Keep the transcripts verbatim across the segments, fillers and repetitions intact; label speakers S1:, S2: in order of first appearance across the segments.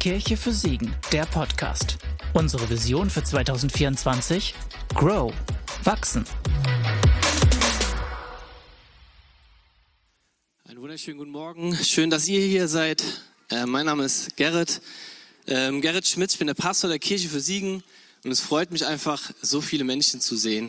S1: Kirche für Siegen, der Podcast. Unsere Vision für zwanzig vierundzwanzig? Grow. Wachsen.
S2: Einen wunderschönen guten Morgen. Schön, dass ihr hier seid. Äh, mein Name ist Gerrit. Ähm, Gerrit Schmitz, ich bin der Pastor der Kirche für Siegen. Und es freut mich einfach, so viele Menschen zu sehen,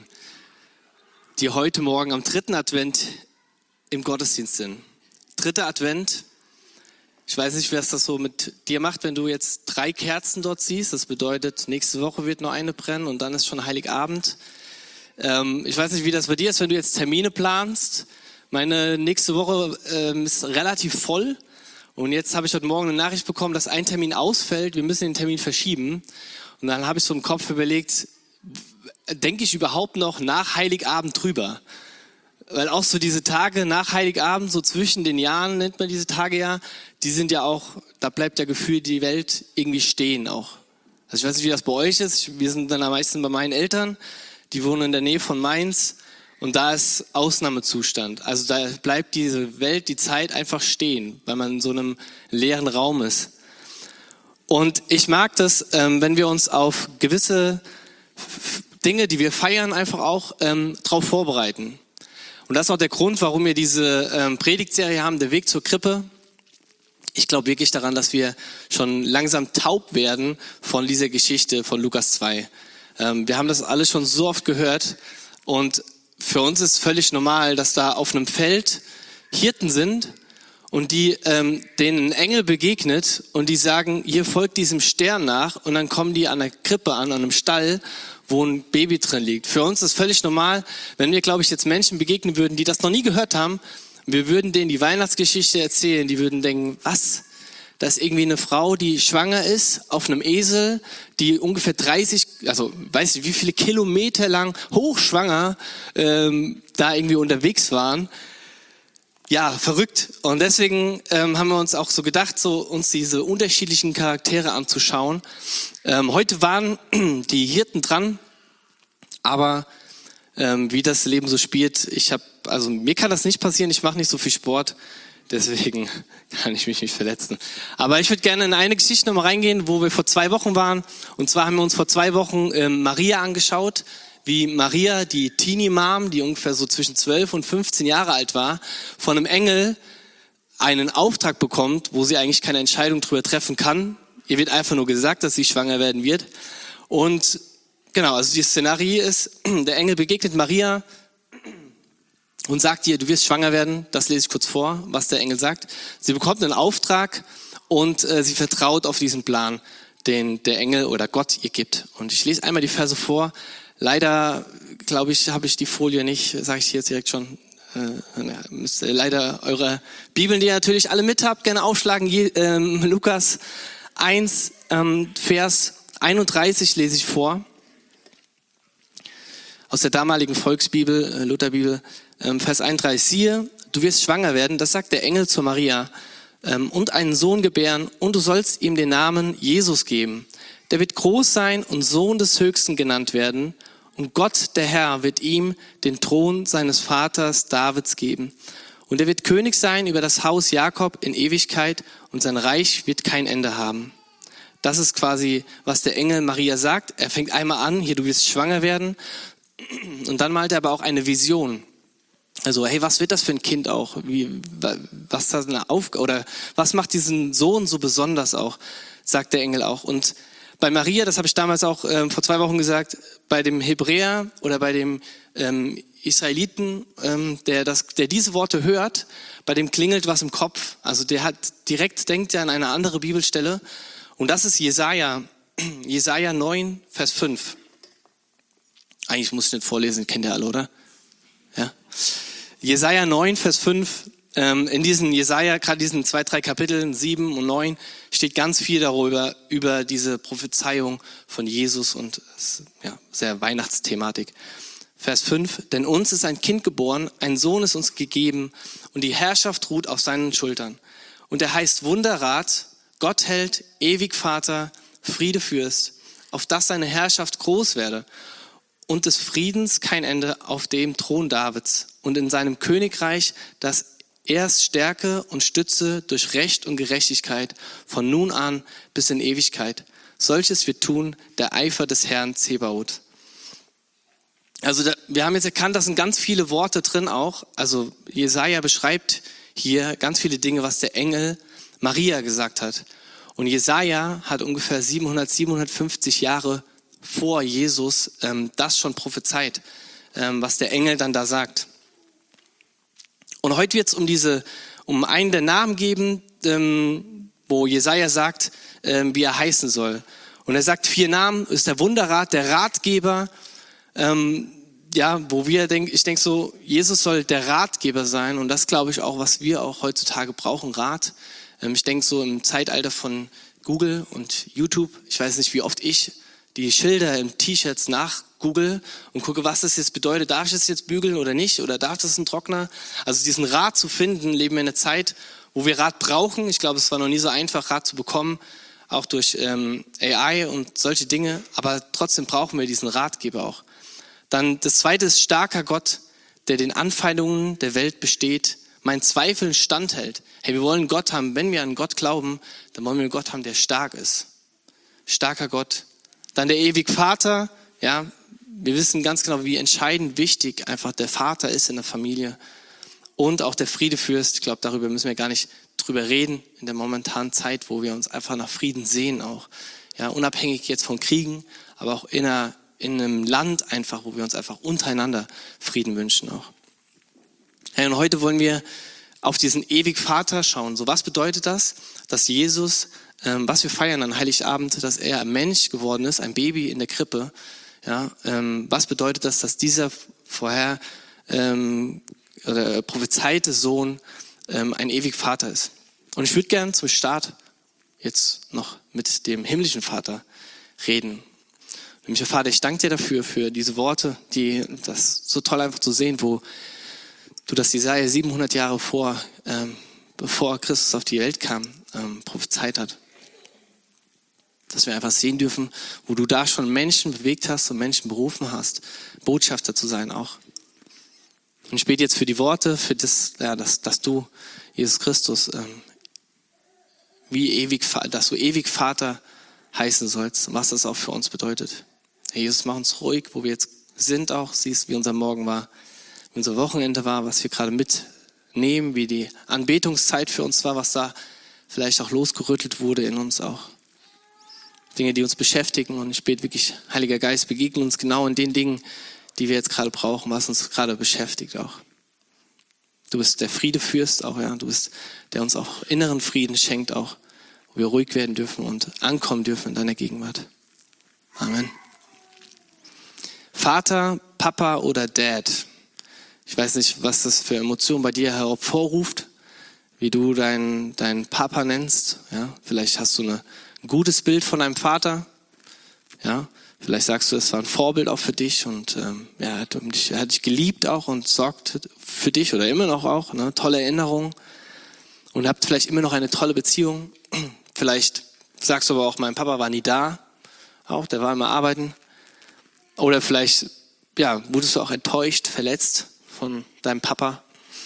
S2: die heute Morgen am dritten Advent im Gottesdienst sind. Dritter Advent. Ich weiß nicht, was das so mit dir macht, wenn du jetzt drei Kerzen dort siehst. Das bedeutet, nächste Woche wird nur eine brennen und dann ist schon Heiligabend. Ähm, ich weiß nicht, wie das bei dir ist, wenn du jetzt Termine planst. Meine nächste Woche ähm, ist relativ voll. Und jetzt habe ich heute Morgen eine Nachricht bekommen, dass ein Termin ausfällt. Wir müssen den Termin verschieben. Und dann habe ich so im Kopf überlegt, denke ich überhaupt noch nach Heiligabend drüber? Weil auch so diese Tage nach Heiligabend, so zwischen den Jahren nennt man diese Tage ja, die sind ja auch, da bleibt ja gefühlt die Welt irgendwie stehen auch. Also ich weiß nicht, wie das bei euch ist. Wir sind dann am meisten bei meinen Eltern, die wohnen in der Nähe von Mainz und da ist Ausnahmezustand. Also da bleibt diese Welt, die Zeit einfach stehen, weil man in so einem leeren Raum ist. Und ich mag das, wenn wir uns auf gewisse Dinge, die wir feiern, einfach auch ähm, darauf vorbereiten. Und das ist auch der Grund, warum wir diese ähm, Predigtserie haben, der Weg zur Krippe. Ich glaube wirklich daran, dass wir schon langsam taub werden von dieser Geschichte von Lukas zwei. Ähm, wir haben das alles schon so oft gehört und für uns ist völlig normal, dass da auf einem Feld Hirten sind und die ähm, denen ein Engel begegnet und die sagen, hier folgt diesem Stern nach und dann kommen die an der Krippe an, an einem Stall, wo ein Baby drin liegt. Für uns ist völlig normal, wenn wir, glaube ich, jetzt Menschen begegnen würden, die das noch nie gehört haben, wir würden denen die Weihnachtsgeschichte erzählen, die würden denken, was? Da ist irgendwie eine Frau, die schwanger ist, auf einem Esel, die ungefähr dreißig, also weiß ich wie viele Kilometer lang hochschwanger ähm, da irgendwie unterwegs waren. Ja, verrückt. Und deswegen ähm, haben wir uns auch so gedacht, so uns diese unterschiedlichen Charaktere anzuschauen. Ähm, heute waren die Hirten dran, aber ähm, wie das Leben so spielt, ich habe, also mir kann das nicht passieren, ich mache nicht so viel Sport, deswegen kann ich mich nicht verletzen. Aber ich würde gerne in eine Geschichte nochmal reingehen, wo wir vor zwei Wochen waren. Und zwar haben wir uns vor zwei Wochen ähm, Maria angeschaut, wie Maria, die Teenie-Mom, die ungefähr so zwischen zwölf und fünfzehn Jahre alt war, von einem Engel einen Auftrag bekommt, wo sie eigentlich keine Entscheidung drüber treffen kann. Ihr wird einfach nur gesagt, dass sie schwanger werden wird. Und genau, also das Szenario ist, der Engel begegnet Maria und sagt ihr, du wirst schwanger werden. Das lese ich kurz vor, was der Engel sagt. Sie bekommt einen Auftrag und äh, sie vertraut auf diesen Plan, den der Engel oder Gott ihr gibt. Und ich lese einmal die Verse vor. Leider, glaube ich, habe ich die Folie nicht, sage ich jetzt direkt schon. Äh, müsst ihr leider eure Bibeln, die ihr natürlich alle mit habt, gerne aufschlagen. Je, ähm, Lukas eins, ähm, Vers einunddreißig lese ich vor. Aus der damaligen Volksbibel, äh, Lutherbibel, ähm, Vers einunddreißig. Siehe, du wirst schwanger werden, das sagt der Engel zu Maria, ähm, und einen Sohn gebären, und du sollst ihm den Namen Jesus geben. Der wird groß sein und Sohn des Höchsten genannt werden. Und Gott, der Herr, wird ihm den Thron seines Vaters Davids geben. Und er wird König sein über das Haus Jakob in Ewigkeit und sein Reich wird kein Ende haben. Das ist quasi, was der Engel Maria sagt. Er fängt einmal an, hier, du wirst schwanger werden. Und dann malt er aber auch eine Vision. Also, hey, was wird das für ein Kind auch? Wie, was ist das eine Aufgabe? Oder was macht diesen Sohn so besonders auch? Sagt der Engel auch. Und bei Maria, das habe ich damals auch ähm, vor zwei Wochen gesagt, bei dem Hebräer oder bei dem ähm, Israeliten, ähm, der, das, der diese Worte hört, bei dem klingelt was im Kopf. Also der hat direkt denkt er an eine andere Bibelstelle. Und das ist Jesaja, Jesaja neun, Vers fünf. Eigentlich muss ich nicht vorlesen, kennt ihr alle, oder? Ja. Jesaja neun, Vers fünf. In diesen Jesaja, gerade diesen zwei, drei Kapiteln, sieben und neun, steht ganz viel darüber, über diese Prophezeiung von Jesus und ja, sehr Weihnachtsthematik. Vers fünf, denn uns ist ein Kind geboren, ein Sohn ist uns gegeben und die Herrschaft ruht auf seinen Schultern. Und er heißt Wunderrat, Gottheld, ewig Vater, Friedefürst, auf dass seine Herrschaft groß werde und des Friedens kein Ende auf dem Thron Davids und in seinem Königreich, das Er ist Stärke und Stütze durch Recht und Gerechtigkeit von nun an bis in Ewigkeit. Solches wird tun der Eifer des Herrn Zebaoth. Also da, wir haben jetzt erkannt, da sind ganz viele Worte drin auch. Also Jesaja beschreibt hier ganz viele Dinge, was der Engel Maria gesagt hat. Und Jesaja hat ungefähr siebenhundert, siebenhundertfünfzig Jahre vor Jesus ähm, das schon prophezeit, ähm, was der Engel dann da sagt. Und heute wird es um diese, um einen der Namen geben, ähm, wo Jesaja sagt, ähm, wie er heißen soll. Und er sagt vier Namen, ist der Wunderrat, der Ratgeber. Ähm, ja, wo wir denken, ich denke so, Jesus soll der Ratgeber sein. Und das glaube ich auch, was wir auch heutzutage brauchen, Rat. Ähm, ich denke so im Zeitalter von Google und YouTube, ich weiß nicht, wie oft ich die Schilder in T-Shirts nachgoogle und gucke, was das jetzt bedeutet. Darf ich das jetzt bügeln oder nicht? Oder darf das ein Trockner? Also diesen Rat zu finden, leben wir in einer Zeit, wo wir Rat brauchen. Ich glaube, es war noch nie so einfach, Rat zu bekommen, auch durch ähm, A I und solche Dinge. Aber trotzdem brauchen wir diesen Ratgeber auch. Dann das zweite ist starker Gott, der den Anfeindungen der Welt besteht, meinen Zweifeln standhält. Hey, wir wollen Gott haben, wenn wir an Gott glauben, dann wollen wir einen Gott haben, der stark ist. Starker Gott. Dann der ewig Vater, ja, wir wissen ganz genau, wie entscheidend wichtig einfach der Vater ist in der Familie. Und auch der Friedefürst, ich glaube, darüber müssen wir gar nicht drüber reden, in der momentanen Zeit, wo wir uns einfach nach Frieden sehen auch. Ja, unabhängig jetzt von Kriegen, aber auch in, einer, in einem Land einfach, wo wir uns einfach untereinander Frieden wünschen auch. Ja, und heute wollen wir auf diesen ewig Vater schauen. So, was bedeutet das? Dass Jesus, ähm, was wir feiern an Heiligabend, dass er ein Mensch geworden ist, ein Baby in der Krippe. Ja, ähm, was bedeutet das, dass dieser vorher ähm, oder prophezeite Sohn ähm, ein ewig Vater ist? Und ich würde gerne zum Start jetzt noch mit dem himmlischen Vater reden. Nämlich, Vater, ich danke dir dafür, für diese Worte, die, das so toll einfach zu sehen, wo du das Jesaja siebenhundert Jahre vor, ähm, bevor Christus auf die Welt kam, ähm, prophezeit hat. Dass wir einfach sehen dürfen, wo du da schon Menschen bewegt hast und Menschen berufen hast, Botschafter zu sein auch. Und ich bete jetzt für die Worte, für das, ja, dass, dass du, Jesus Christus, ähm, wie ewig, dass du ewig Vater heißen sollst, was das auch für uns bedeutet. Herr Jesus, mach uns ruhig, wo wir jetzt sind auch, siehst, wie unser Morgen war, wie unser Wochenende war, was wir gerade mitnehmen, wie die Anbetungszeit für uns war, was da vielleicht auch losgerüttelt wurde in uns auch. Dinge, die uns beschäftigen, und ich bete wirklich, Heiliger Geist, begegne uns genau in den Dingen, die wir jetzt gerade brauchen, was uns gerade beschäftigt auch. Du bist der Friedefürst auch, ja, du bist, der uns auch inneren Frieden schenkt auch, wo wir ruhig werden dürfen und ankommen dürfen in deiner Gegenwart. Amen. Vater, Papa oder Dad. Ich weiß nicht, was das für Emotionen bei dir hervorruft, wie du deinen deinen Papa nennst. Ja, vielleicht hast du eine, ein gutes Bild von deinem Vater. Ja, vielleicht sagst du, es war ein Vorbild auch für dich und ähm, ja, er, hat um dich, er hat dich geliebt auch und sorgt für dich oder immer noch auch. Ne, tolle Erinnerungen und habt vielleicht immer noch eine tolle Beziehung. Vielleicht sagst du aber auch, mein Papa war nie da, auch der war immer arbeiten. Oder vielleicht ja, wurdest du auch enttäuscht, verletzt von deinem Papa.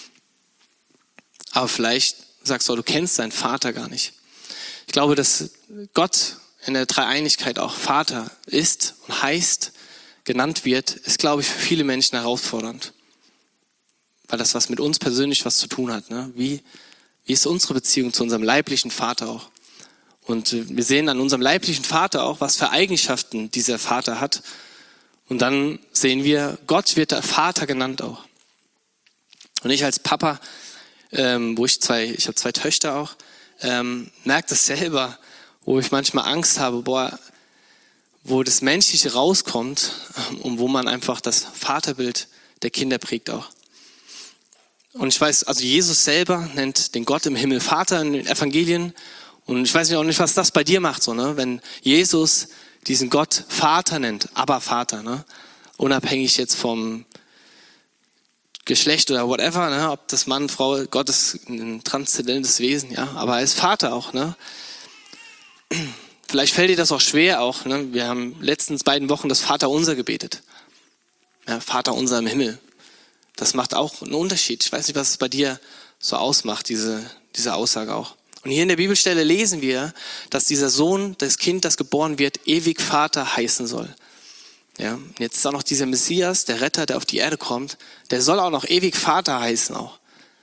S2: Aber vielleicht sagst du, du kennst deinen Vater gar nicht. Ich glaube, dass Gott in der Dreieinigkeit auch Vater ist und heißt, genannt wird, ist, glaube ich, für viele Menschen herausfordernd. Weil das was mit uns persönlich was zu tun hat. Ne? Wie, wie ist unsere Beziehung zu unserem leiblichen Vater auch? Und wir sehen an unserem leiblichen Vater auch, was für Eigenschaften dieser Vater hat. Und dann sehen wir, Gott wird der Vater genannt auch. Und ich als Papa, ähm, wo ich zwei, ich habe zwei Töchter auch, ähm, merke das selber, wo ich manchmal Angst habe, boah, wo das Menschliche rauskommt ähm, und wo man einfach das Vaterbild der Kinder prägt auch. Und ich weiß, also Jesus selber nennt den Gott im Himmel Vater in den Evangelien. Und ich weiß nicht auch nicht, was das bei dir macht, so, ne? Wenn Jesus diesen Gott Vater nennt, aber Vater, ne? Unabhängig jetzt vom Geschlecht oder whatever, ne? Ob das Mann, Frau, Gott ist ein transzendentes Wesen, ja, aber er ist Vater auch, ne? Vielleicht fällt dir das auch schwer auch, ne? Wir haben letztens beiden Wochen das Vaterunser gebetet. Ja, Vater unser im Himmel. Das macht auch einen Unterschied. Ich weiß nicht, was es bei dir so ausmacht, diese, diese Aussage auch. Und hier in der Bibelstelle lesen wir, dass dieser Sohn, das Kind, das geboren wird, ewig Vater heißen soll. Ja, und jetzt ist auch noch dieser Messias, der Retter, der auf die Erde kommt, der soll auch noch ewig Vater heißen auch.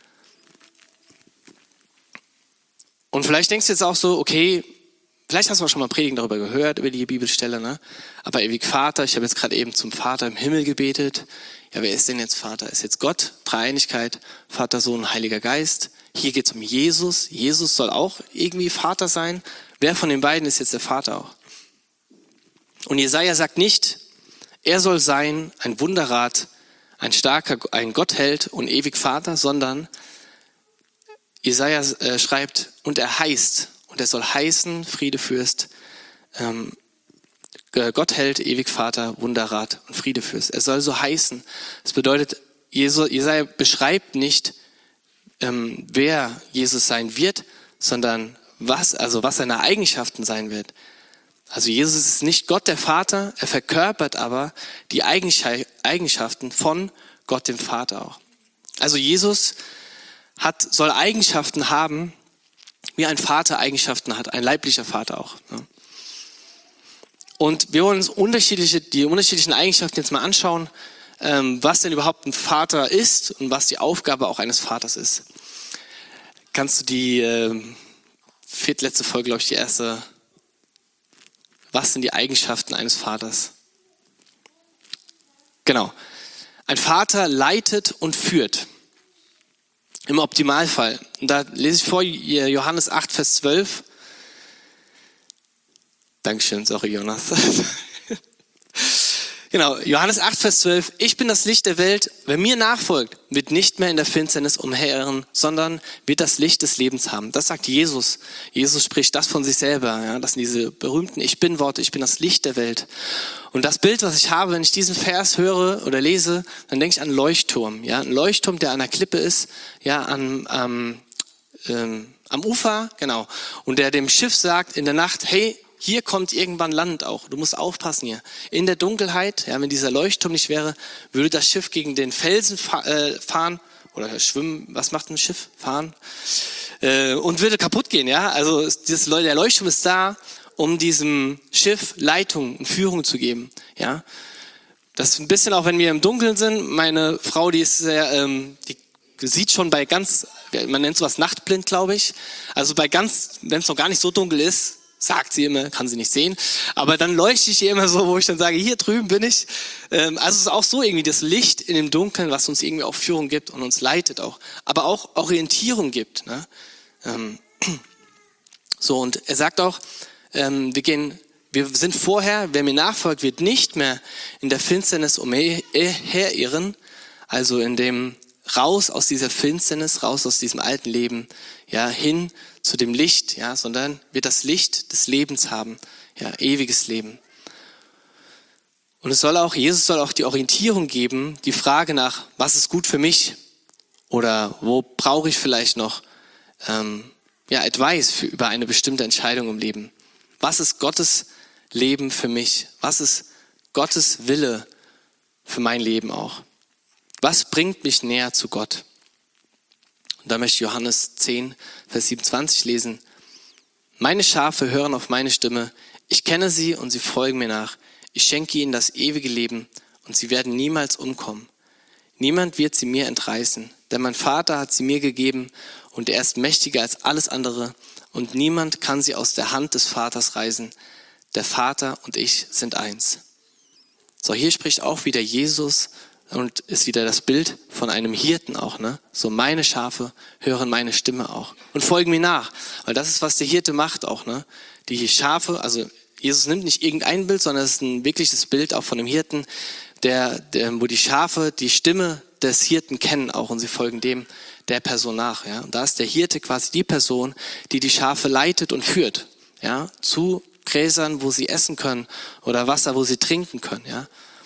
S2: Und vielleicht denkst du jetzt auch so, okay, vielleicht hast du auch schon mal Predigen darüber gehört, über die Bibelstelle, ne? Aber ewig Vater, ich habe jetzt gerade eben zum Vater im Himmel gebetet. Ja, wer ist denn jetzt Vater? Ist jetzt Gott, Dreieinigkeit, Vater, Sohn, Heiliger Geist. Hier geht es um Jesus. Jesus soll auch irgendwie Vater sein. Wer von den beiden ist jetzt der Vater auch? Und Jesaja sagt nicht, er soll sein ein Wunderrat, ein starker, ein Gottheld und ewig Vater, sondern Jesaja äh, schreibt, und er heißt, und er soll heißen, Friedefürst, ähm, Gottheld, ewig Vater, Wunderrat und Friedefürst. Er soll so heißen. Das bedeutet, Jesaja beschreibt nicht, ähm, wer Jesus sein wird, sondern was, also was seine Eigenschaften sein wird. Also Jesus ist nicht Gott der Vater, er verkörpert aber die Eigenschaften von Gott dem Vater auch. Also Jesus hat, soll Eigenschaften haben, wie ein Vater Eigenschaften hat, ein leiblicher Vater auch. Ne? Und wir wollen uns unterschiedliche, die unterschiedlichen Eigenschaften jetzt mal anschauen, ähm, was denn überhaupt ein Vater ist und was die Aufgabe auch eines Vaters ist. Kannst du die äh, viertletzte Folge, glaube ich, die erste, was sind die Eigenschaften eines Vaters? Genau. Ein Vater leitet und führt. Im Optimalfall. Und da lese ich vor Johannes acht, Vers zwölf. Dankeschön, sorry Jonas. Genau, Johannes acht, Vers zwölf. Ich bin das Licht der Welt. Wer mir nachfolgt, wird nicht mehr in der Finsternis umherirren, sondern wird das Licht des Lebens haben. Das sagt Jesus. Jesus spricht das von sich selber. Ja? Das sind diese berühmten Ich Bin-Worte. Ich bin das Licht der Welt. Und das Bild, was ich habe, wenn ich diesen Vers höre oder lese, dann denke ich an einen Leuchtturm. Ja? Ein Leuchtturm, der an der Klippe ist, ja, an, ähm, ähm, am Ufer, genau. Und der dem Schiff sagt in der Nacht, hey, hier kommt irgendwann Land auch. Du musst aufpassen hier. In der Dunkelheit, ja, wenn dieser Leuchtturm nicht wäre, würde das Schiff gegen den Felsen fa- äh, fahren oder schwimmen. Was macht ein Schiff? Fahren. Äh, und würde kaputt gehen, ja. Also dieses, der Leuchtturm ist da, um diesem Schiff Leitung und Führung zu geben, ja. Das ist ein bisschen auch, wenn wir im Dunkeln sind. Meine Frau, die ist sehr, ähm, die sieht schon bei ganz, man nennt sowas nachtblind, glaube ich. Also bei ganz, wenn es noch gar nicht so dunkel ist, sagt sie immer, kann sie nicht sehen, aber dann leuchte ich ihr immer so, wo ich dann sage, hier drüben bin ich. Also es ist auch so irgendwie das Licht in dem Dunkeln, was uns irgendwie auch Führung gibt und uns leitet auch, aber auch Orientierung gibt. Ne? So, und er sagt auch, wir gehen, wir sind vorher, wer mir nachfolgt, wird nicht mehr in der Finsternis umherirren, also in dem raus aus dieser Finsternis, raus aus diesem alten Leben, ja, hin zu dem Licht, ja, sondern wird das Licht des Lebens haben, ja, ewiges Leben. Und es soll auch, Jesus soll auch die Orientierung geben, die Frage nach, was ist gut für mich? Oder wo brauche ich vielleicht noch, ähm, ja, Advice für, über eine bestimmte Entscheidung im Leben? Was ist Gottes Leben für mich? Was ist Gottes Wille für mein Leben auch? Was bringt mich näher zu Gott? Und da möchte ich Johannes zehn, Vers siebenundzwanzig lesen. Meine Schafe hören auf meine Stimme. Ich kenne sie und sie folgen mir nach. Ich schenke ihnen das ewige Leben und sie werden niemals umkommen. Niemand wird sie mir entreißen, denn mein Vater hat sie mir gegeben und er ist mächtiger als alles andere und niemand kann sie aus der Hand des Vaters reißen. Der Vater und ich sind eins. So, hier spricht auch wieder Jesus und ist wieder das Bild von einem Hirten auch, ne? So, meine Schafe hören meine Stimme auch und folgen mir nach, weil das ist, was der Hirte macht auch, ne? Die Schafe, also Jesus nimmt nicht irgendein Bild, sondern es ist ein wirkliches Bild auch von dem Hirten, der, der, wo die Schafe die Stimme des Hirten kennen auch und sie folgen dem, der Person nach, ja? Und da ist der Hirte quasi die Person, die die Schafe leitet und führt, ja? Zu Gräsern, wo sie essen können oder Wasser, wo sie trinken können, ja?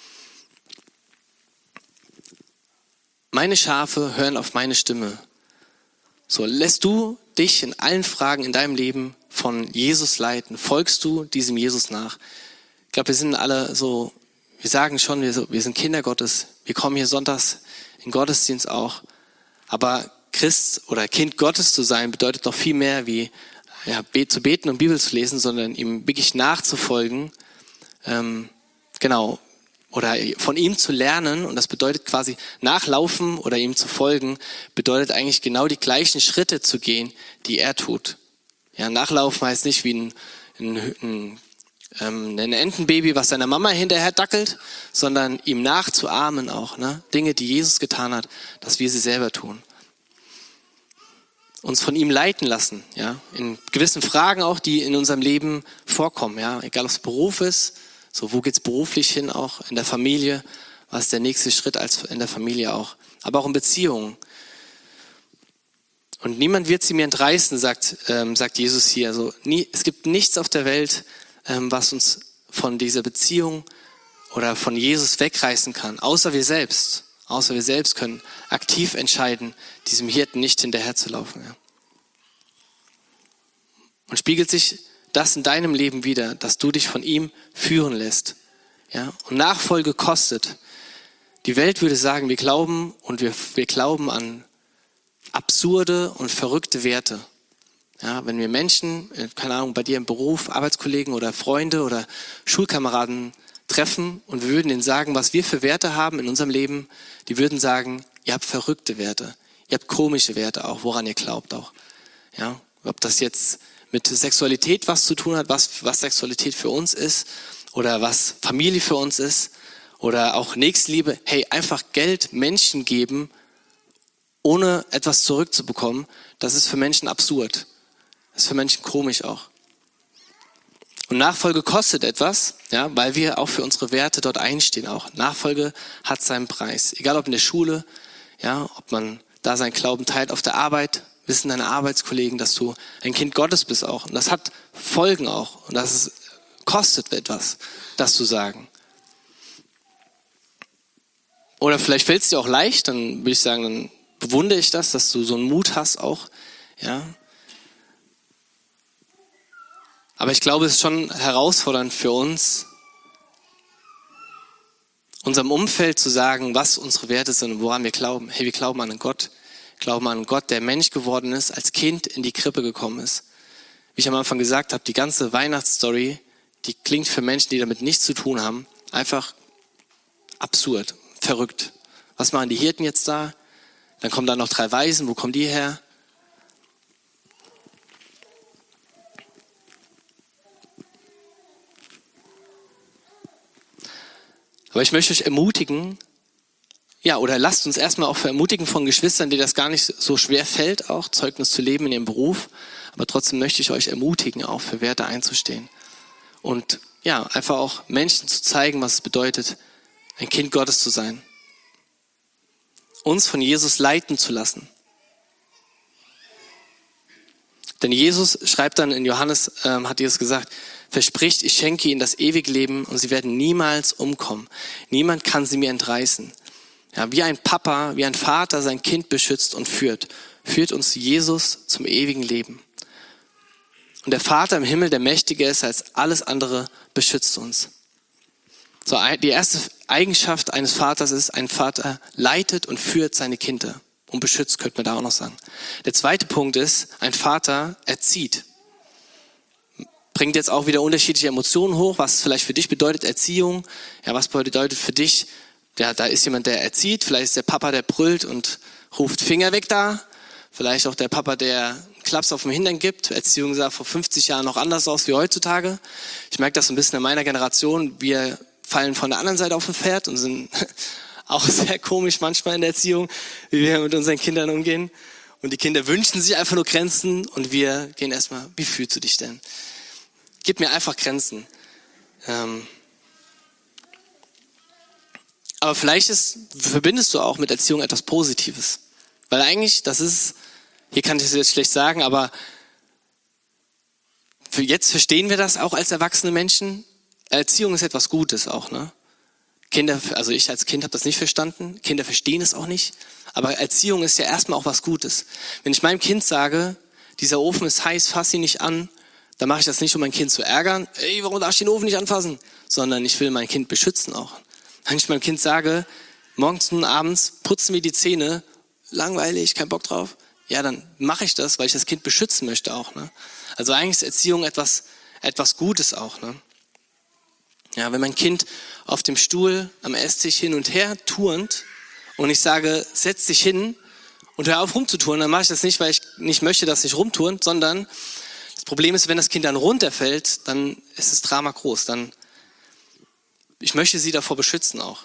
S2: Meine Schafe hören auf meine Stimme. So, lässt du dich in allen Fragen in deinem Leben von Jesus leiten? Folgst du diesem Jesus nach? Ich glaube, wir sind alle so, wir sagen schon, wir, so, wir sind Kinder Gottes. Wir kommen hier sonntags in Gottesdienst auch. Aber Christ oder Kind Gottes zu sein bedeutet noch viel mehr wie ja, zu beten und Bibel zu lesen, sondern ihm wirklich nachzufolgen, ähm, genau, oder von ihm zu lernen. Und das bedeutet quasi nachlaufen oder ihm zu folgen, bedeutet eigentlich genau die gleichen Schritte zu gehen, die er tut. Ja, nachlaufen heißt nicht wie ein, ein, ein, ähm, ein Entenbaby, was seiner Mama hinterher dackelt, sondern ihm nachzuahmen auch, ne? Dinge, die Jesus getan hat, dass wir sie selber tun. Uns von ihm leiten lassen, ja, in gewissen Fragen auch, die in unserem Leben vorkommen, ja, egal ob es Beruf ist, so wo geht's beruflich hin auch, in der Familie, was ist der nächste Schritt als in der Familie auch, aber auch in Beziehungen. Und niemand wird sie mir entreißen, sagt, ähm, sagt Jesus hier. Also nie, es gibt nichts auf der Welt, ähm, was uns von dieser Beziehung oder von Jesus wegreißen kann, außer wir selbst. Außer wir selbst können aktiv entscheiden, diesem Hirten nicht hinterherzulaufen. Ja. Und spiegelt sich das in deinem Leben wider, dass du dich von ihm führen lässt. Ja. Und Nachfolge kostet. Die Welt würde sagen, wir glauben und wir, wir glauben an absurde und verrückte Werte. Ja, wenn wir Menschen, keine Ahnung, bei dir im Beruf, Arbeitskollegen oder Freunde oder Schulkameraden treffen und wir würden ihnen sagen, was wir für Werte haben in unserem Leben, die würden sagen, ihr habt verrückte Werte, ihr habt komische Werte auch, woran ihr glaubt auch. Ja, ob das jetzt mit Sexualität was zu tun hat, was, was Sexualität für uns ist oder was Familie für uns ist oder auch Nächstenliebe, hey, einfach Geld Menschen geben, ohne etwas zurückzubekommen, das ist für Menschen absurd. Das ist für Menschen komisch auch. Und Nachfolge kostet etwas, ja, weil wir auch für unsere Werte dort einstehen auch. Nachfolge hat seinen Preis. Egal ob in der Schule, ja, ob man da seinen Glauben teilt, auf der Arbeit, wissen deine Arbeitskollegen, dass du ein Kind Gottes bist auch. Und das hat Folgen auch. Und das ist, kostet etwas, das zu sagen. Oder vielleicht fällt es dir auch leicht, dann würde ich sagen, dann bewundere ich das, dass du so einen Mut hast auch, ja. Aber ich glaube, es ist schon herausfordernd für uns, unserem Umfeld zu sagen, was unsere Werte sind und woran wir glauben. Hey, wir glauben an einen Gott, glauben an einen Gott, der Mensch geworden ist, als Kind in die Krippe gekommen ist. Wie ich am Anfang gesagt habe, die ganze Weihnachtsstory, die klingt für Menschen, die damit nichts zu tun haben, einfach absurd, verrückt. Was machen die Hirten jetzt da? Dann kommen da noch drei Weisen, wo kommen die her? Aber ich möchte euch ermutigen, ja, oder lasst uns erstmal auch ermutigen von Geschwistern, die das gar nicht so schwer fällt, auch Zeugnis zu leben in ihrem Beruf. Aber trotzdem möchte ich euch ermutigen, auch für Werte einzustehen. Und ja, einfach auch Menschen zu zeigen, was es bedeutet, ein Kind Gottes zu sein. Uns von Jesus leiten zu lassen. Denn Jesus schreibt dann in Johannes, ähm, hat Jesus gesagt, verspricht, ich schenke ihnen das ewige Leben und sie werden niemals umkommen. Niemand kann sie mir entreißen. Ja, wie ein Papa, wie ein Vater sein Kind beschützt und führt, führt uns Jesus zum ewigen Leben. Und der Vater im Himmel, der mächtiger ist als alles andere, beschützt uns. So, die erste Eigenschaft eines Vaters ist, ein Vater leitet und führt seine Kinder und beschützt, könnte man da auch noch sagen. Der zweite Punkt ist, ein Vater erzieht. Bringt jetzt auch wieder unterschiedliche Emotionen hoch, was vielleicht für dich bedeutet Erziehung, ja, was bedeutet für dich, ja, da ist jemand, der erzieht, vielleicht ist der Papa, der brüllt und ruft Finger weg da, vielleicht auch der Papa, der einen Klaps auf dem Hintern gibt. Erziehung sah vor fünfzig Jahren noch anders aus wie heutzutage. Ich merke das so ein bisschen in meiner Generation, wir fallen von der anderen Seite auf ein Pferd und sind auch sehr komisch manchmal in der Erziehung, wie wir mit unseren Kindern umgehen. Und die Kinder wünschen sich einfach nur Grenzen und wir gehen erstmal, wie fühlst du dich denn? Gib mir einfach Grenzen. Ähm Aber vielleicht ist, verbindest du auch mit Erziehung etwas Positives. Weil eigentlich, das ist, hier kann ich es jetzt schlecht sagen, aber für jetzt verstehen wir das auch als erwachsene Menschen. Erziehung ist etwas Gutes auch, ne? Kinder, also ich als Kind habe das nicht verstanden. Kinder verstehen es auch nicht. Aber Erziehung ist ja erstmal auch was Gutes. Wenn ich meinem Kind sage, dieser Ofen ist heiß, fass ihn nicht an, dann mache ich das nicht, um mein Kind zu ärgern. Ey, warum darf ich den Ofen nicht anfassen? Sondern ich will mein Kind beschützen auch. Wenn ich meinem Kind sage, morgens und abends putzen wir die Zähne, langweilig, kein Bock drauf, ja, dann mache ich das, weil ich das Kind beschützen möchte auch. Ne? Also eigentlich ist Erziehung etwas, etwas Gutes auch. Ne? Ja, wenn mein Kind auf dem Stuhl am Esstisch hin und her turnt und ich sage, setz dich hin und hör auf rumzuturnen, dann mache ich das nicht, weil ich nicht möchte, dass ich rumturnt, sondern das Problem ist, wenn das Kind dann runterfällt, dann ist das Drama groß. Dann, ich möchte sie davor beschützen auch.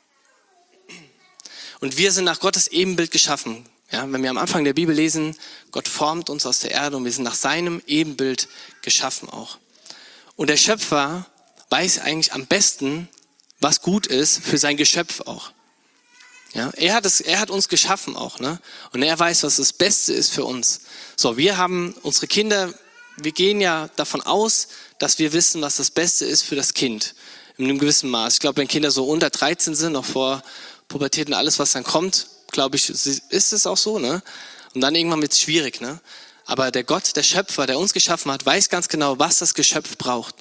S2: Und wir sind nach Gottes Ebenbild geschaffen. Ja, wenn wir am Anfang der Bibel lesen, Gott formt uns aus der Erde und wir sind nach seinem Ebenbild geschaffen auch. Und der Schöpfer weiß eigentlich am besten, was gut ist für sein Geschöpf auch. Ja, er hat es, er hat uns geschaffen auch, ne? Und er weiß, was das Beste ist für uns. So, wir haben unsere Kinder, wir gehen ja davon aus, dass wir wissen, was das Beste ist für das Kind. In einem gewissen Maß. Ich glaube, wenn Kinder so unter dreizehn sind, noch vor Pubertät und alles, was dann kommt, glaube ich, ist es auch so, ne? Und dann irgendwann wird es schwierig, ne? Aber der Gott, der Schöpfer, der uns geschaffen hat, weiß ganz genau, was das Geschöpf braucht.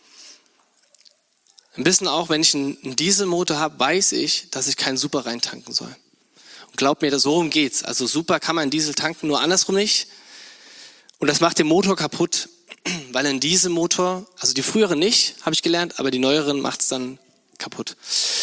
S2: Ein bisschen auch, wenn ich einen Dieselmotor habe, weiß ich, dass ich keinen Super reintanken soll. Und glaubt mir, so rum geht's. Also Super kann man in Diesel tanken, nur andersrum nicht. Und das macht den Motor kaputt, weil ein Dieselmotor, also die früheren nicht, habe ich gelernt, aber die neueren macht's dann kaputt.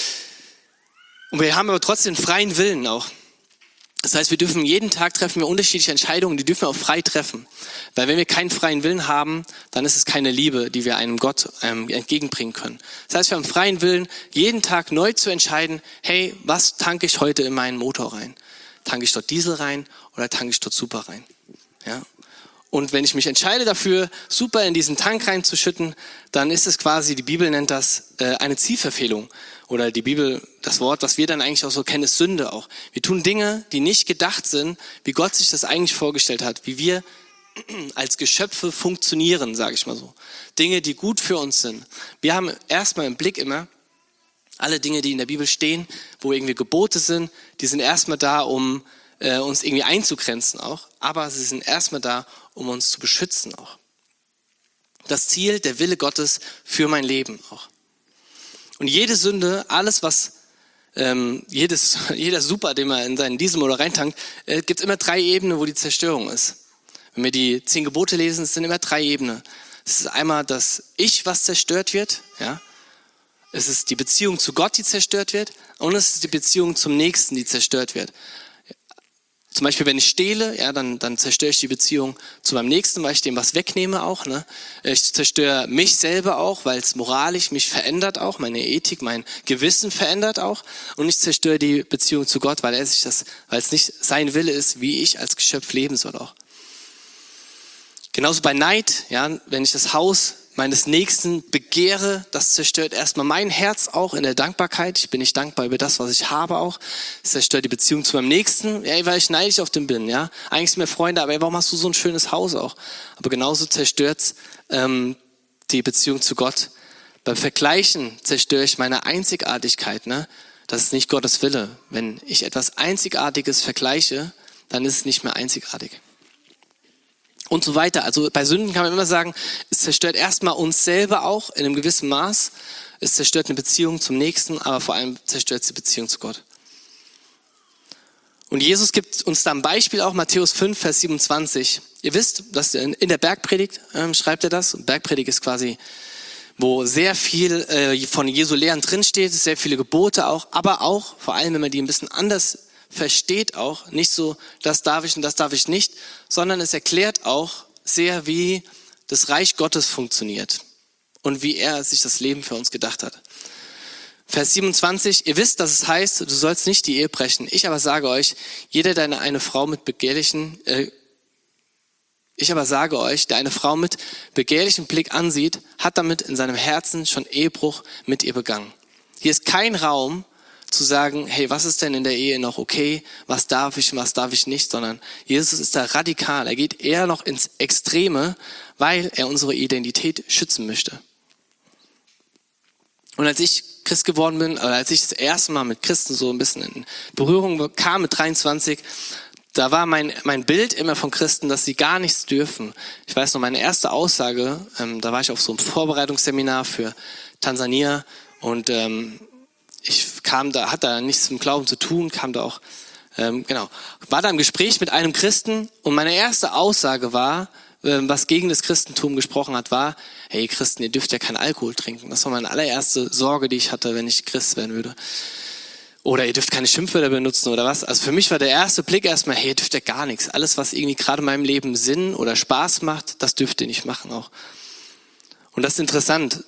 S2: Und wir haben aber trotzdem freien Willen auch. Das heißt, wir dürfen jeden Tag treffen wir unterschiedliche Entscheidungen, die dürfen wir auch frei treffen. Weil wenn wir keinen freien Willen haben, dann ist es keine Liebe, die wir einem Gott ähm, entgegenbringen können. Das heißt, wir haben freien Willen, jeden Tag neu zu entscheiden, hey, was tanke ich heute in meinen Motor rein? Tanke ich dort Diesel rein oder tanke ich dort Super rein? Ja. Und wenn ich mich entscheide dafür, Super in diesen Tank reinzuschütten, dann ist es quasi, die Bibel nennt das äh, eine Zielverfehlung. Oder die Bibel, das Wort, was wir dann eigentlich auch so kennen, ist Sünde auch. Wir tun Dinge, die nicht gedacht sind, wie Gott sich das eigentlich vorgestellt hat, wie wir als Geschöpfe funktionieren, sage ich mal so. Dinge, die gut für uns sind. Wir haben erstmal im Blick immer, alle Dinge, die in der Bibel stehen, wo irgendwie Gebote sind, die sind erstmal da, um äh, uns irgendwie einzugrenzen auch. Aber sie sind erstmal da, um uns zu beschützen auch. Das Ziel, der Wille Gottes für mein Leben auch. Und jede Sünde, alles was, ähm, jedes, jeder Super, den man in seinen Diesel oder reintankt, äh, gibt es immer drei Ebenen, wo die Zerstörung ist. Wenn wir die zehn Gebote lesen, es sind immer drei Ebenen. Es ist einmal das Ich, was zerstört wird, ja. Es ist die Beziehung zu Gott, die zerstört wird, und es ist die Beziehung zum Nächsten, die zerstört wird. Zum Beispiel, wenn ich stehle, ja, dann, dann zerstöre ich die Beziehung zu meinem Nächsten, weil ich dem was wegnehme auch. Ne? Ich zerstöre mich selber auch, weil es moralisch mich verändert auch, meine Ethik, mein Gewissen verändert auch. Und ich zerstöre die Beziehung zu Gott, weil er sich das, weil es nicht sein Wille ist, wie ich als Geschöpf leben soll auch. Genauso bei Neid, ja, wenn ich das Haus meines Nächsten begehre, das zerstört erstmal mein Herz auch in der Dankbarkeit. Ich bin nicht dankbar über das, was ich habe auch. Es zerstört die Beziehung zu meinem Nächsten, ja, weil ich neidisch auf den bin. Ja, eigentlich sind wir Freunde, aber warum hast du so ein schönes Haus auch? Aber genauso zerstört ähm, die Beziehung zu Gott. Beim Vergleichen zerstöre ich meine Einzigartigkeit. Ne? Das ist nicht Gottes Wille. Wenn ich etwas Einzigartiges vergleiche, dann ist es nicht mehr einzigartig. Und so weiter. Also bei Sünden kann man immer sagen, es zerstört erstmal uns selber auch in einem gewissen Maß. Es zerstört eine Beziehung zum Nächsten, aber vor allem zerstört es die Beziehung zu Gott. Und Jesus gibt uns da ein Beispiel auch, Matthäus fünf, Vers siebenundzwanzig. Ihr wisst, dass in der Bergpredigt ähm, schreibt er das. Bergpredigt ist quasi, wo sehr viel äh, von Jesu Lehren drinsteht, sehr viele Gebote auch, aber auch, vor allem wenn man die ein bisschen anders versteht auch, nicht so, das darf ich und das darf ich nicht, sondern es erklärt auch sehr, wie das Reich Gottes funktioniert und wie er sich das Leben für uns gedacht hat. Vers siebenundzwanzig, ihr wisst, dass es heißt, du sollst nicht die Ehe brechen. Ich aber sage euch, jeder, der eine, eine Frau mit begehrlichen, äh, ich aber sage euch, der eine Frau mit begehrlichem Blick ansieht, hat damit in seinem Herzen schon Ehebruch mit ihr begangen. Hier ist kein Raum, zu sagen, hey, was ist denn in der Ehe noch okay, was darf ich, was darf ich nicht, sondern Jesus ist da radikal, er geht eher noch ins Extreme, weil er unsere Identität schützen möchte. Und als ich Christ geworden bin, oder als ich das erste Mal mit Christen so ein bisschen in Berührung kam mit dreiundzwanzig, da war mein, mein Bild immer von Christen, dass sie gar nichts dürfen. Ich weiß noch, meine erste Aussage, ähm, da war ich auf so einem Vorbereitungsseminar für Tansania und ähm, ich kam da, hatte da nichts mit dem Glauben zu tun, kam da auch ähm, genau, war da im Gespräch mit einem Christen und meine erste Aussage war, ähm, was gegen das Christentum gesprochen hat, war, hey Christen, ihr dürft ja keinen Alkohol trinken. Das war meine allererste Sorge, die ich hatte, wenn ich Christ werden würde. Oder ihr dürft keine Schimpfwörter benutzen oder was. Also für mich war der erste Blick erstmal, hey, ihr dürft ja gar nichts. Alles, was irgendwie gerade in meinem Leben Sinn oder Spaß macht, das dürft ihr nicht machen auch. Und das ist interessant.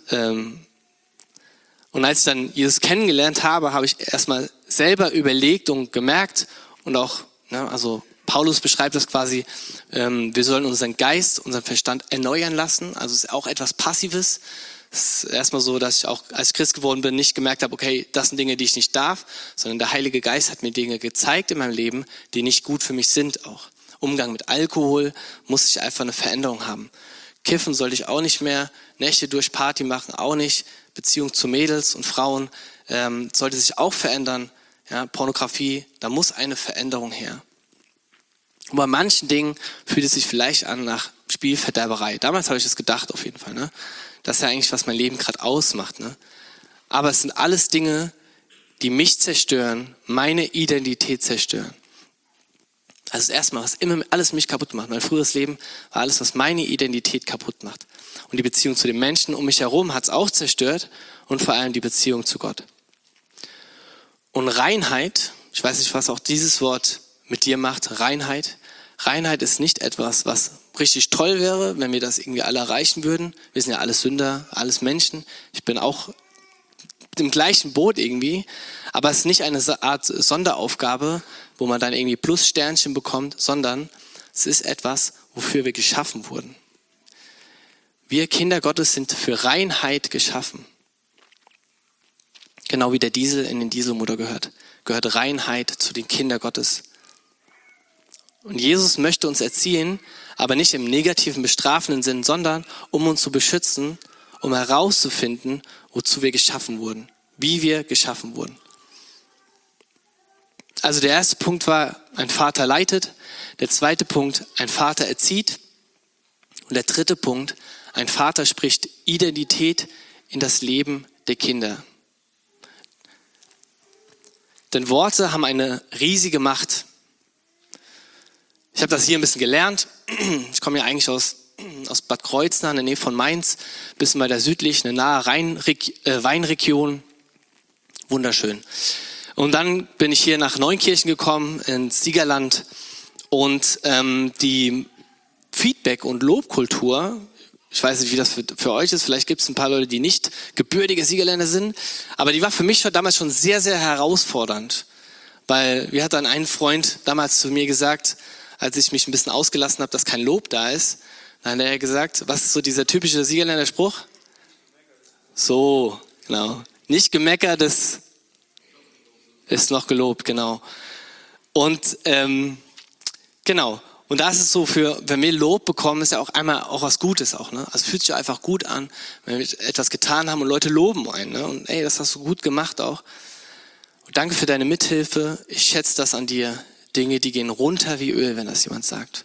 S2: Und als ich dann Jesus kennengelernt habe, habe ich erstmal selber überlegt und gemerkt und auch, ne, also Paulus beschreibt das quasi, wir sollen unseren Geist, unseren Verstand erneuern lassen. Also es ist auch etwas Passives. Es ist erstmal so, dass ich auch als Christ geworden bin, nicht gemerkt habe, okay, das sind Dinge, die ich nicht darf, sondern der Heilige Geist hat mir Dinge gezeigt in meinem Leben, die nicht gut für mich sind auch. Umgang mit Alkohol muss ich einfach eine Veränderung haben. Kiffen sollte ich auch nicht mehr, Nächte durch Party machen auch nicht, Beziehung zu Mädels und Frauen ähm, sollte sich auch verändern. Ja, Pornografie, da muss eine Veränderung her. Und bei manchen Dingen fühlt es sich vielleicht an nach Spielverderberei. Damals habe ich das gedacht auf jeden Fall, ne? Das ist ja eigentlich, was mein Leben gerade ausmacht. Ne? Aber es sind alles Dinge, die mich zerstören, meine Identität zerstören. Also das erste Mal, was immer alles mich kaputt macht. Mein früheres Leben war alles, was meine Identität kaputt macht. Und die Beziehung zu den Menschen um mich herum hat es auch zerstört und vor allem die Beziehung zu Gott. Und Reinheit, ich weiß nicht, was auch dieses Wort mit dir macht, Reinheit. Reinheit ist nicht etwas, was richtig toll wäre, wenn wir das irgendwie alle erreichen würden. Wir sind ja alles Sünder, alles Menschen. Ich bin auch im gleichen Boot irgendwie. Aber es ist nicht eine Art Sonderaufgabe, wo man dann irgendwie Plussternchen bekommt, sondern es ist etwas, wofür wir geschaffen wurden. Wir Kinder Gottes sind für Reinheit geschaffen. Genau wie der Diesel in den Dieselmotor gehört. Gehört Reinheit zu den Kindern Gottes. Und Jesus möchte uns erziehen, aber nicht im negativen, bestrafenden Sinn, sondern um uns zu beschützen, um herauszufinden, wozu wir geschaffen wurden, wie wir geschaffen wurden. Also der erste Punkt war, ein Vater leitet. Der zweite Punkt, ein Vater erzieht. Und der dritte Punkt, ein Vater spricht Identität in das Leben der Kinder. Denn Worte haben eine riesige Macht. Ich habe das hier ein bisschen gelernt. Ich komme ja eigentlich aus, aus Bad Kreuznach, in der Nähe von Mainz, ein bisschen weiter südlich, eine nahe Rheinreg- äh, Weinregion. Wunderschön. Und dann bin ich hier nach Neunkirchen gekommen, ins Siegerland. Und ähm, die Feedback- und Lobkultur, ich weiß nicht, wie das für, für euch ist, vielleicht gibt es ein paar Leute, die nicht gebürtige Siegerländer sind, aber die war für mich schon damals schon sehr, sehr herausfordernd. Weil, wie hat dann ein Freund damals zu mir gesagt, als ich mich ein bisschen ausgelassen habe, dass kein Lob da ist, dann hat er gesagt, was ist so dieser typische Siegerländer Spruch? So, genau. Nicht gemeckert, das ist noch gelobt, genau. Und ähm, genau. Und das ist so für, wenn wir Lob bekommen, ist ja auch einmal auch was Gutes auch, ne? Also fühlt sich einfach gut an, wenn wir etwas getan haben und Leute loben einen, ne? Und ey, das hast du gut gemacht auch. Und danke für deine Mithilfe. Ich schätze das an dir. Dinge, die gehen runter wie Öl, wenn das jemand sagt.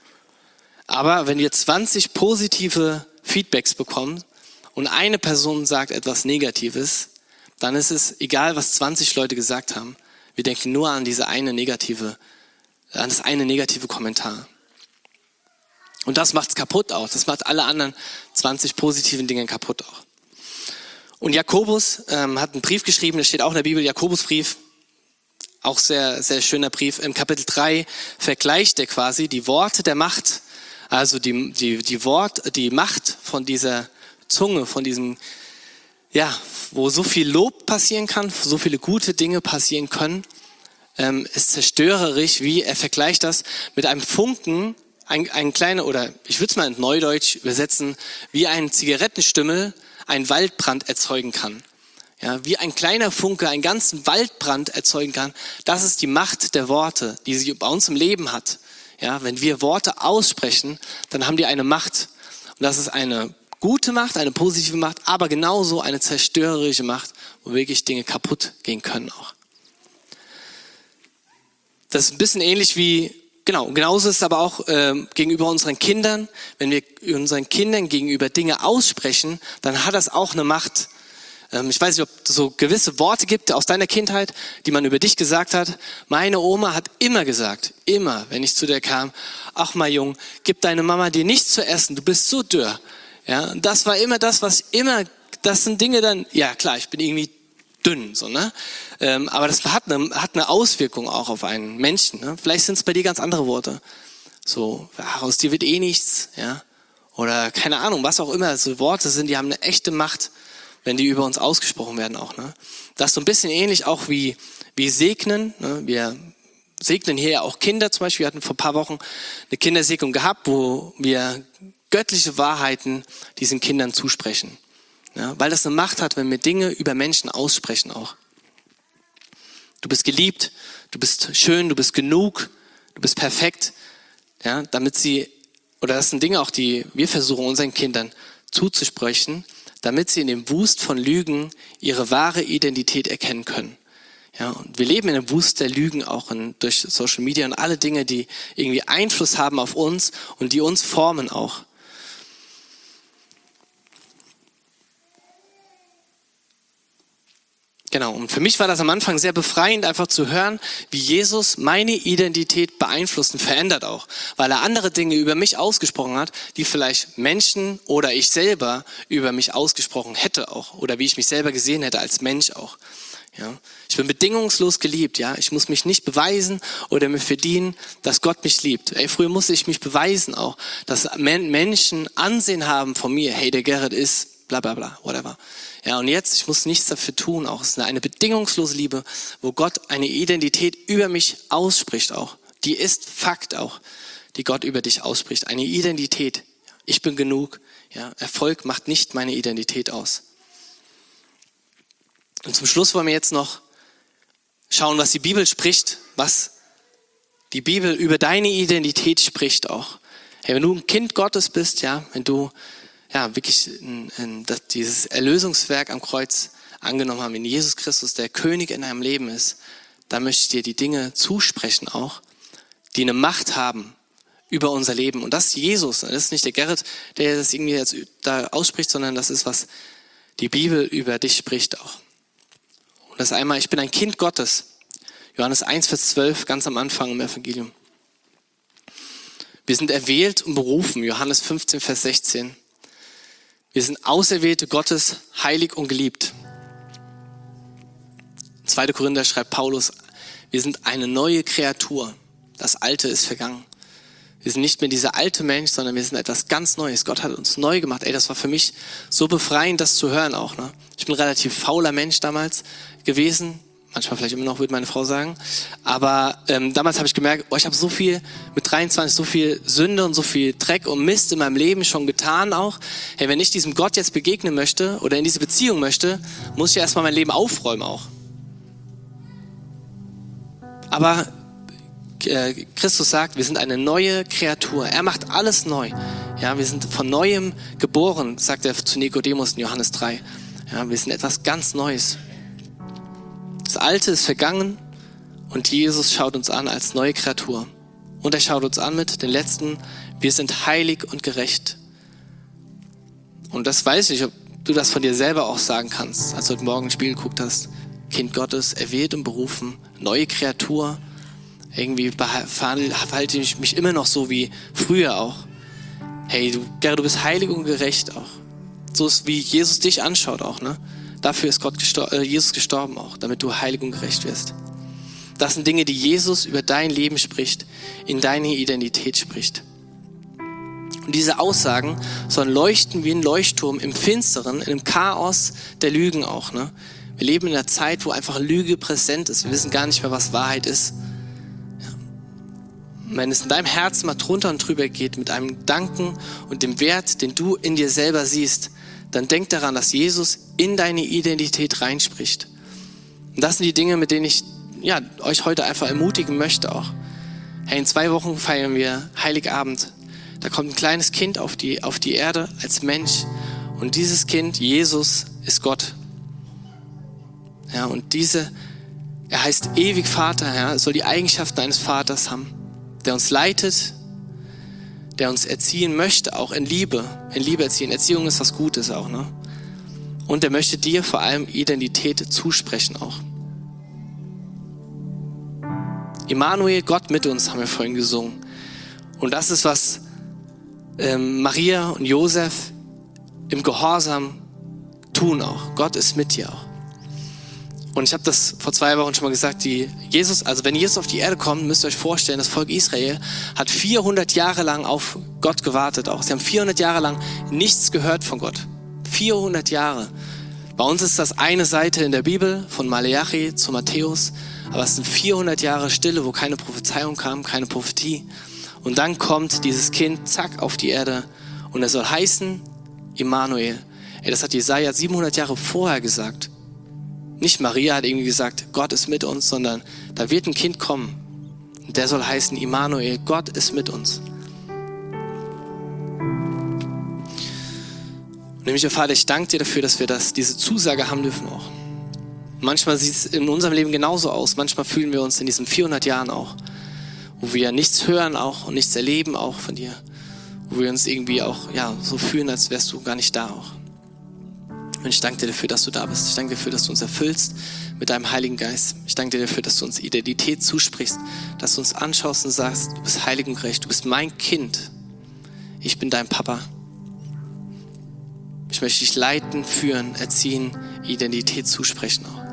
S2: Aber wenn wir zwanzig positive Feedbacks bekommen und eine Person sagt etwas Negatives, dann ist es egal, was zwanzig Leute gesagt haben. Wir denken nur an diese eine negative, an das eine negative Kommentar. Und das macht's kaputt auch. Das macht alle anderen zwanzig positiven Dinge kaputt auch. Und Jakobus ähm, hat einen Brief geschrieben, der steht auch in der Bibel, Jakobusbrief. Auch sehr, sehr schöner Brief. Im Kapitel drei vergleicht er quasi die Worte der Macht, also die, die, die Wort, die Macht von dieser Zunge, von diesem, ja, wo so viel Lob passieren kann, so viele gute Dinge passieren können, ähm, ist zerstörerisch, wie er vergleicht das mit einem Funken, ein, ein kleiner, oder ich würde es mal in Neudeutsch übersetzen, wie ein Zigarettenstümmel einen Waldbrand erzeugen kann. Ja, wie ein kleiner Funke einen ganzen Waldbrand erzeugen kann, das ist die Macht der Worte, die sie bei uns im Leben hat. Ja, wenn wir Worte aussprechen, dann haben die eine Macht. Und das ist eine gute Macht, eine positive Macht, aber genauso eine zerstörerische Macht, wo wirklich Dinge kaputt gehen können auch. Das ist ein bisschen ähnlich wie, genau, genauso ist es aber auch äh, gegenüber unseren Kindern. Wenn wir unseren Kindern gegenüber Dinge aussprechen, dann hat das auch eine Macht. Ähm, ich weiß nicht, ob es so gewisse Worte gibt aus deiner Kindheit, die man über dich gesagt hat. Meine Oma hat immer gesagt, immer, wenn ich zu der kam, ach mein Jung, gib deine Mama dir nichts zu essen, du bist so dürr. Ja, und das war immer das, was immer, das sind Dinge dann, ja klar, ich bin irgendwie dünn, so, ne? Ähm, aber das hat eine, hat eine Auswirkung auch auf einen Menschen. Ne? Vielleicht sind es bei dir ganz andere Worte. So, ach, aus dir wird eh nichts, ja. Oder keine Ahnung, was auch immer. So Worte sind, die haben eine echte Macht, wenn die über uns ausgesprochen werden auch. Ne? Das ist so ein bisschen ähnlich auch wie, wie segnen. Ne? Wir segnen hier ja auch Kinder zum Beispiel. Wir hatten vor ein paar Wochen eine Kindersegnung gehabt, wo wir göttliche Wahrheiten diesen Kindern zusprechen. Ja, weil das eine Macht hat, wenn wir Dinge über Menschen aussprechen auch. Du bist geliebt, du bist schön, du bist genug, du bist perfekt. Ja, damit sie, oder das sind Dinge auch, die wir versuchen unseren Kindern zuzusprechen, damit sie in dem Wust von Lügen ihre wahre Identität erkennen können. Ja, und wir leben in einem Wust der Lügen auch in, durch Social Media und alle Dinge, die irgendwie Einfluss haben auf uns und die uns formen auch. Genau, und für mich war das am Anfang sehr befreiend, einfach zu hören, wie Jesus meine Identität beeinflusst und verändert auch. Weil er andere Dinge über mich ausgesprochen hat, die vielleicht Menschen oder ich selber über mich ausgesprochen hätte auch. Oder wie ich mich selber gesehen hätte als Mensch auch. Ja, ich bin bedingungslos geliebt, ja. Ich muss mich nicht beweisen oder mir verdienen, dass Gott mich liebt. Ey, früher musste ich mich beweisen auch, dass Menschen Ansehen haben von mir. Hey, der Gerrit ist bla bla bla, whatever. Ja, und jetzt, ich muss nichts dafür tun auch. Es ist eine bedingungslose Liebe, wo Gott eine Identität über mich ausspricht auch. Die ist Fakt auch, die Gott über dich ausspricht. Eine Identität. Ich bin genug. Ja, Erfolg macht nicht meine Identität aus. Und zum Schluss wollen wir jetzt noch schauen, was die Bibel spricht, was die Bibel über deine Identität spricht auch. Hey, wenn du ein Kind Gottes bist, ja, wenn du ja wirklich ein, ein, das, dieses Erlösungswerk am Kreuz angenommen haben, in Jesus Christus, der König in deinem Leben ist, dann möchte ich dir die Dinge zusprechen auch, die eine Macht haben über unser Leben. Und das ist Jesus. Das ist nicht der Gerrit, der das irgendwie jetzt da ausspricht, sondern das ist, was die Bibel über dich spricht auch. Und das ist einmal, ich bin ein Kind Gottes. Johannes eins, Vers zwölf, ganz am Anfang im Evangelium. Wir sind erwählt und berufen. Johannes fünfzehn, Vers sechzehn. Wir sind Auserwählte Gottes, heilig und geliebt. zweiter Korinther schreibt Paulus, wir sind eine neue Kreatur. Das Alte ist vergangen. Wir sind nicht mehr dieser alte Mensch, sondern wir sind etwas ganz Neues. Gott hat uns neu gemacht. Ey, das war für mich so befreiend, das zu hören auch. Ne? Ich bin ein relativ fauler Mensch damals gewesen. Manchmal vielleicht immer noch, würde meine Frau sagen. Aber ähm, damals habe ich gemerkt, oh, ich habe so viel, mit dreiundzwanzig, so viel Sünde und so viel Dreck und Mist in meinem Leben schon getan auch. Hey, wenn ich diesem Gott jetzt begegnen möchte oder in diese Beziehung möchte, muss ich erstmal mein Leben aufräumen auch. Aber äh, Christus sagt, wir sind eine neue Kreatur. Er macht alles neu. Ja, wir sind von Neuem geboren, sagt er zu Nikodemus in Johannes drei. Ja, wir sind etwas ganz Neues. Das Alte ist vergangen und Jesus schaut uns an als neue Kreatur. Und er schaut uns an mit den letzten, wir sind heilig und gerecht. Und das weiß ich, ob du das von dir selber auch sagen kannst, als du heute Morgen ein Spiel geguckt hast. Kind Gottes, erwählt und berufen, neue Kreatur. Irgendwie verhalte ich mich immer noch so wie früher auch. Hey, du, Gerrit, du bist heilig und gerecht auch. So ist, wie Jesus dich anschaut auch, ne? Dafür ist Gott gestor- äh, Jesus gestorben auch, damit du heilig und gerecht wirst. Das sind Dinge, die Jesus über dein Leben spricht, in deine Identität spricht. Und diese Aussagen sollen leuchten wie ein Leuchtturm im Finsteren, in einem Chaos der Lügen auch. Ne? Wir leben in einer Zeit, wo einfach Lüge präsent ist. Wir wissen gar nicht mehr, was Wahrheit ist. Ja. Wenn es in deinem Herzen mal drunter und drüber geht, mit einem Gedanken und dem Wert, den du in dir selber siehst, dann denk daran, dass Jesus in deine Identität reinspricht. Und das sind die Dinge, mit denen ich ja, euch heute einfach ermutigen möchte auch. Hey, in zwei Wochen feiern wir Heiligabend. Da kommt ein kleines Kind auf die, auf die Erde als Mensch. Und dieses Kind, Jesus, ist Gott. Ja, und diese, er heißt ewig Vater, ja, soll die Eigenschaften eines Vaters haben, der uns leitet, der uns erziehen möchte, auch in Liebe. In Liebe erziehen. Erziehung ist was Gutes auch, ne? Und er möchte dir vor allem Identität zusprechen auch. Immanuel, Gott mit uns, haben wir vorhin gesungen. Und das ist, was ähm, Maria und Josef im Gehorsam tun auch. Gott ist mit dir auch. Und ich habe das vor zwei Wochen schon mal gesagt, die Jesus, also wenn Jesus auf die Erde kommt, müsst ihr euch vorstellen, das Volk Israel hat vierhundert Jahre lang auf Gott gewartet auch. Sie haben vierhundert Jahre lang nichts gehört von Gott. vierhundert Jahre. Bei uns ist das eine Seite in der Bibel, von Maleachi zu Matthäus, aber es sind vierhundert Jahre Stille, wo keine Prophezeiung kam, keine Prophetie. Und dann kommt dieses Kind, zack, auf die Erde und er soll heißen Immanuel. Ey, das hat Jesaja siebenhundert Jahre vorher gesagt. Nicht Maria hat irgendwie gesagt, Gott ist mit uns, sondern da wird ein Kind kommen. Und der soll heißen Immanuel, Gott ist mit uns. Und nämlich, Vater, ich danke dir dafür, dass wir das, diese Zusage haben dürfen auch. Manchmal sieht es in unserem Leben genauso aus. Manchmal fühlen wir uns in diesen vierhundert Jahren auch, wo wir nichts hören auch und nichts erleben auch von dir. Wo wir uns irgendwie auch ja, so fühlen, als wärst du gar nicht da auch. Und ich danke dir dafür, dass du da bist. Ich danke dir dafür, dass du uns erfüllst mit deinem Heiligen Geist. Ich danke dir dafür, dass du uns Identität zusprichst, dass du uns anschaust und sagst, du bist heilig und gerecht, du bist mein Kind. Ich bin dein Papa. Ich möchte dich leiten, führen, erziehen, Identität zusprechen auch.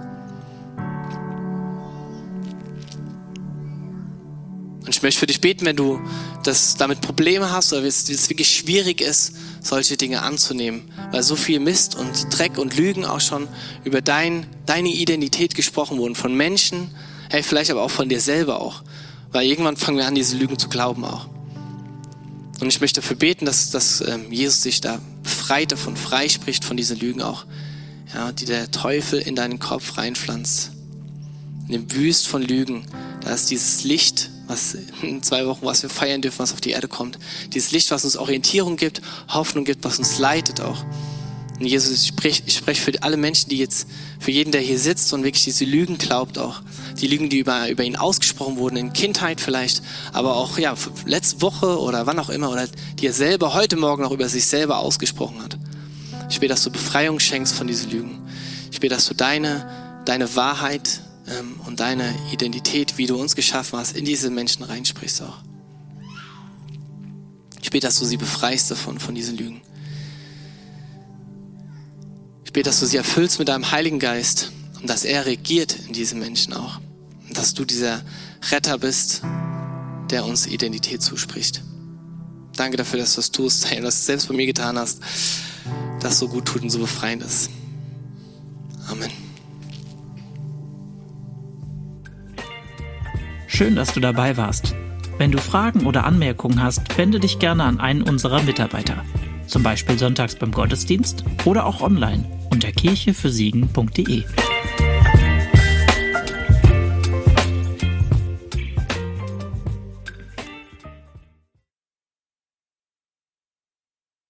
S2: Und ich möchte für dich beten, wenn du das damit Probleme hast oder es wirklich schwierig ist, solche Dinge anzunehmen, weil so viel Mist und Dreck und Lügen auch schon über dein, deine Identität gesprochen wurden, von Menschen, hey, vielleicht aber auch von dir selber auch, weil irgendwann fangen wir an, diese Lügen zu glauben auch. Und ich möchte dafür beten, dass, dass ähm, Jesus dich da befreit davon, freispricht von diesen Lügen auch, ja, die der Teufel in deinen Kopf reinpflanzt. In dem Wüst von Lügen, da ist dieses Licht, was in zwei Wochen, was wir feiern dürfen, was auf die Erde kommt. Dieses Licht, was uns Orientierung gibt, Hoffnung gibt, was uns leitet auch. Und Jesus, ich spreche, ich spreche für alle Menschen, die jetzt, für jeden, der hier sitzt und wirklich diese Lügen glaubt auch. Die Lügen, die über, über ihn ausgesprochen wurden, in Kindheit vielleicht, aber auch ja letzte Woche oder wann auch immer, oder die er selber heute Morgen noch über sich selber ausgesprochen hat. Ich bete, dass du Befreiung schenkst von diesen Lügen. Ich bete, dass du deine, deine Wahrheit ähm, und deine Identität, wie du uns geschaffen hast, in diese Menschen reinsprichst auch. Ich bete, dass du sie befreist davon, von diesen Lügen. Ich bete, dass du sie erfüllst mit deinem Heiligen Geist und dass er regiert in diesen Menschen auch. Und dass du dieser Retter bist, der uns Identität zuspricht. Danke dafür, dass du das tust, dass du es selbst bei mir getan hast, das so gut tut und so befreiend ist. Amen.
S1: Schön, dass du dabei warst. Wenn du Fragen oder Anmerkungen hast, wende dich gerne an einen unserer Mitarbeiter. Zum Beispiel sonntags beim Gottesdienst oder auch online unter kirche für siegen punkt de.